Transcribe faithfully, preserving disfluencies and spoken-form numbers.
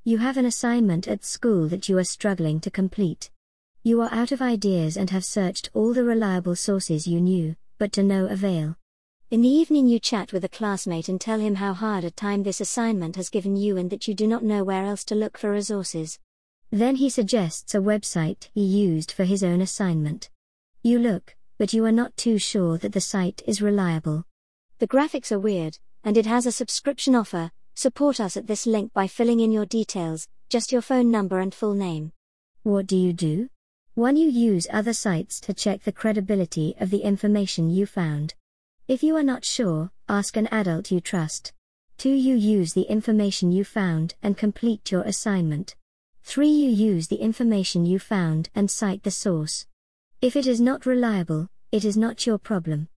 You have an assignment at school that you are struggling to complete. You are out of ideas and have searched all the reliable sources you knew, but to no avail. In the evening you chat with a classmate and tell him how hard a time this assignment has given you and that you do not know where else to look for resources. Then he suggests a website he used for his own assignment. You look, but you are not too sure that the site is reliable. The graphics are weird, and it has a subscription offer. Support us at this link by filling in your details, just your phone number and full name. What do you do? one You use other sites to check the credibility of the information you found. If you are not sure, ask an adult you trust. two You use the information you found and complete your assignment. three You use the information you found and cite the source. If it is not reliable, it is not your problem.